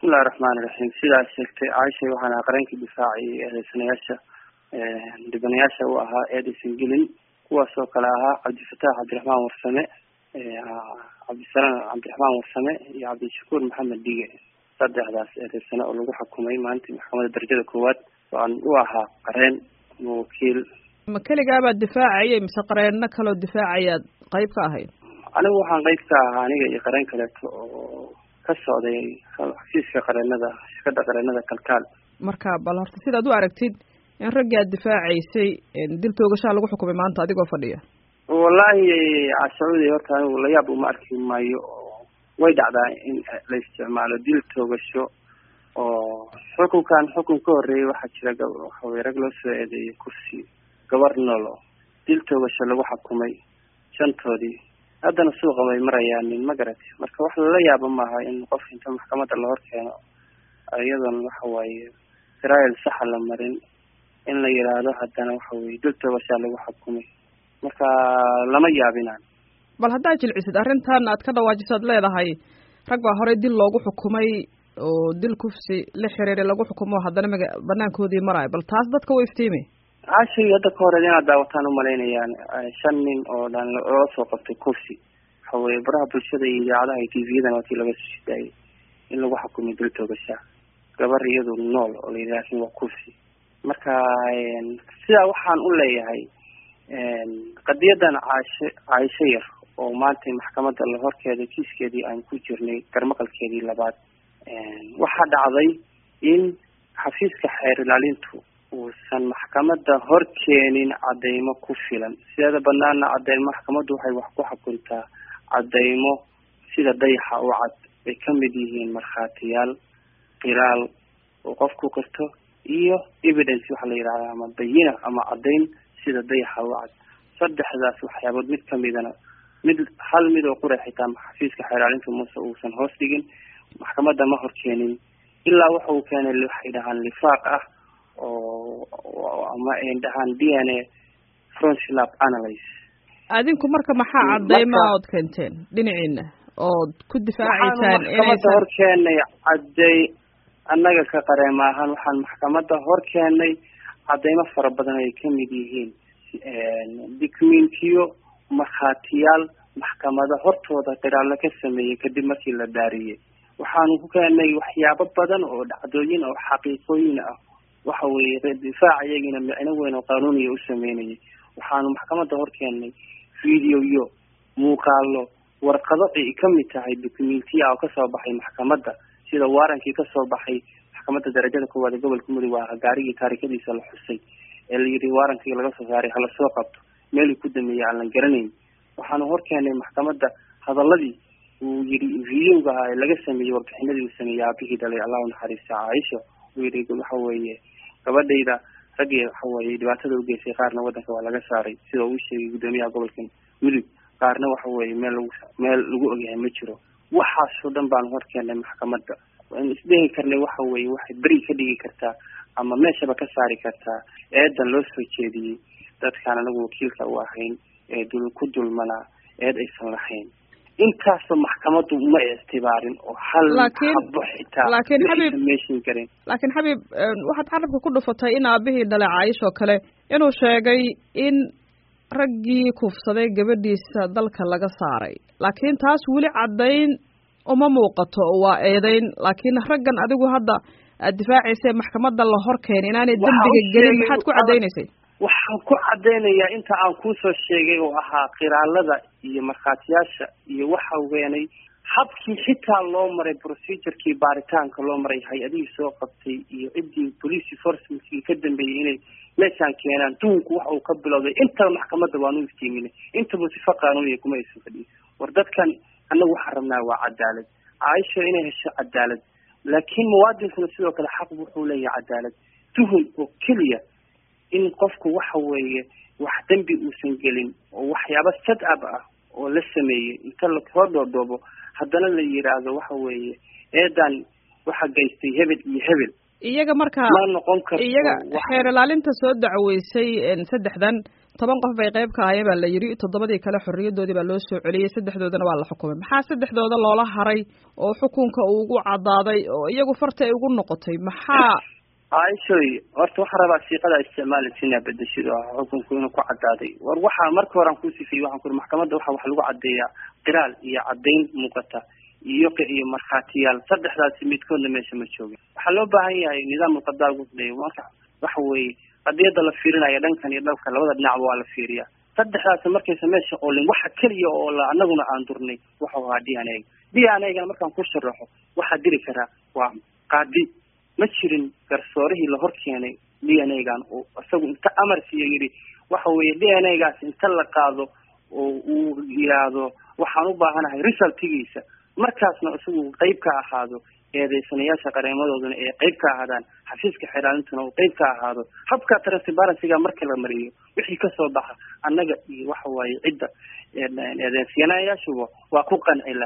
bismillahi raxmaani raxiim. sidaas sheegtay Caaisha waxaan qaranka difaacay eedeysanayaasha dibanayaasha u ahaa eedeysan gelin kuwaas oo kale ahaa Cabdifataax Cabdiraxmaan Warsame, Cabdisalaam Cabdiraxmaan Warsame iyo Cabdishakuur Maxamed Dige. saddexdaas eedeysana oo lagu xukumay maanta maxkamadda darajada koowaad waan u ahaa qareen wakiil. ma kaligaa baad difaacayay mise qareenno kaloo difaacayaad qayb ka ahayd? anigu waxaan qayb ka ahaa aniga iyo qareen kaleeto oo ka socday xafiiska qareenada shirkadda qareenada kalkaal. marka bal horta sidaad u aragtid in raggii aad difaacaysay dil toogashaa lagu xukumay maanta adigoo fadhiya? wallahi cashawadii horta anigu la yaab uma arki maayo. way dhacdaa in la isticmaalo dil toogasho oo xukunkan xukun ka horreeyay waxaa jira waxawey rag loo soo eedeeyay kursi gabar noolo dil toogasho lagu xukumay shantoodii. haddana suuqa way marayaan nin magarati. marka wax lala yaabo maaha in qof inta maxkamadda la hor keeno iyadoon waxa waaye trial saxa la marin in la yiraahdo haddana waxa weye dil toogashaa lagu xukumay. marka lama yaabinaan. bal haddaad jilcisid arrintan aad ka dhawaajisaad leedahay rag baa horey dil loogu xukumay oo dil kufsi la xiriiray lagu xukumo haddana banaankoodii maraayo. bal taas dadka way iftiimi. caashay hadda ka hore inaad daawataan umalaynayaan 5 nin oo dhan loo soo qabtay kufsi. waxa weye baraha bulshada iyo idaacadaha iyo tvyadan waa kii laga soo shidaayay in lagu xukumay dil toogasha gabar iyadu nool oo la yidhaha laakiin waa kufsi. marka sidaa waxaan u leeyahay qadiyadan Caaisha yar oo maanta maxkamadda la horkeeda kiiskeedii aan ku jirnay garmaqalkeedii labaad. waxaa dhacday in xafiiska xeer ilaalintu uusan maxkamadda hor keenin cadeymo ku filan. sideeda banaana maxkamaddu waxay wax ku xukuntaa cadeymo sida dayaxa u cad ay ka mid yihiin markhaatiyaal, qiraal oo qofku karto iyo evidence waxa la yidhahda ama bayina ama cadeyn sida dayaxa u cad. saddexdaas waxyaabood mid kamidana hal mid oo qura xitaa xafiiska xeer ilaalintu muuse uusan hoos dhigin maxkamadda ma hor keenin ilaa waxa uu keenay waxay dhahaan lifaaq ah oo ama ay dhahaan DNA forensic lab analysis. adinku marka maxaa cadeyma ood keenteen dhinaciina ood ku difaacaysaan maxkamadda hor keenay cadey annaga ka qareema ahaan waxaan maxkamadda hor keenay cadeymo fara badan ay ka mid yihiin documentiyo, markhaatiyaal maxkamada hortooda qiraalo ka sameeyey kadib markii la daariyey. waxaanu ku keenay waxyaabo badan oo dhacdooyin oo xaqiiqooyin ah. waxa weye difaac iyagina micno weyn oo qaanuuniya u sameynayay. waxaanu maxkamadda hor keenay videoyo, muuqaalo, warqado ay ka mid tahay documentiya oo kasoo baxay maxkamadda sida waarankii kasoo baxay maxkamadda darajada koowaad ee gobolka Mudug waa gaarigii taariikhdiisa la xusay ee la yidhi waarankii laga soo saaray hala soo qabto meel ku dameeyay aan la garanayn. waxaanu hor keenay maxkamadda hadaladii uu yidhi videoga laga sameeyey warbixinadii uu sameeyey aabihii dhalay Allah u naxariisto Caaisha. uu yidhi waxa weeye gabadhayda ragii waxa weeye dhibaatada u geysay qaarna wadanka waa laga saaray sida uu sheegay gudoomiyaha gobolka Mudug. qaarna waxa weeye meel lagu ogyahay ma jiro. waxaasoo dhan baan hor keenay maxkamadda. waan isdhehi karnay waxa weeye waxay beri ka dhigi kartaa ama meeshaba ka saari kartaa eedan loo soo jeediyey dadkaan anagu wakiilka u ahayn ee ku dulmanaa eed aysan lahayn. intaasoo maxkamaddu ma istibaarin oo hal xabo xitaa laakiin xabiib waxaad carabka ku dhufatay in aabihii dhalay Caaisha oo kale inuu sheegay in raggii kufsaday gabadhiisa dalka laga saaray. laakiin taas weli caddayn uma muuqato waa eedayn. laakiin raggan adigu hadda aad difaacaysay maxkamadda la hor keenay inaanay dambiga gelin maxaad ku caddaynaysay? waxaan ku caddaynayaa inta aan kuusoo sheegay oo ahaa qiraalada iyo markhaatiyaasha iyo waxa weenay habkii xitaa loo maray procedurkii baaritaanka loo maray hay-adihii soo qabtay iyo ciddii police enforcementkii ka dambeeyey inay meeshaan keenaan duunku waxa uu ka bilowday intaba maxkamadda waanu iftiiminay. intaba sifa qaanuuniya kuma aysan fadhiyin. war dadkan annagu waxaan rabnaa waa cadaalad. Caaisha inay hesho cadaalad, laakiin muwaadinkuna sidoo kale xaq wuxuu leeyahay cadaalad. tuhun oo keliya in qofku waxa weeye wax dambi uusan gelin oo waxyaabo sad-ab ah oo la sameeyey inta la hordoobo haddana la yiraahdo waxa weeye eedan waxa geystay hebel iyo hebel iyaga markaa ma noqon karto iyaga xeer ilaalinta soo dacweysay saddexdan 10 qof bay qayb ka ahaayeen baa la yiri 7 kale xorriyadoodii baa loo soo celiyay saddexdoodana waa la xukumay maxaa saddexdooda loola haray oo xukunka uu ugu cadaaday oo iyagu farta ay ugu noqotay maxaa Aishoy horta waxa rabaa siiqada isticmaalkiina bedeshido xukunku inuu ku cadaaday war waxa marka hore aan ku sifiyay waxaan ku maxkamadda waxa wax lagu cadeeyaa qiraal iyo cadeyn muuqata iyo markhaatiyaal saddexdaas midkoodna meesha ma joogin waxa loo baahan yahay nidaamka qadaagu marka waxa weeye qadiyada la fiirinayo dhankan iyo dhanka labada dhinac waa la fiiriyaa saddexdaas markaysa meesha oo lin waxa kaliya oo la anaguna aan durnay waxa waa DNA markaan ku sharaxo waxa diri karaa waa qaadi ma jirin garsoorihii la hor keenay DNA-gan oo isagu inta amar siiyay waxa weeye DNA-gaas inta la qaado oo uu yiraahdo waxaan u baahanahay resultigiisa markaasna isagu qayb ka ahaado eedeysanayaasha qareemadooduna ee qayb ka ahaadaan xafiiska xiraalintuna oo qayb ka ahaado habka transparency-ga marka la mariyo wixii ka soo baxa annaga iyo waxa waaye cidda eedeysanayaashuba waa ku qancila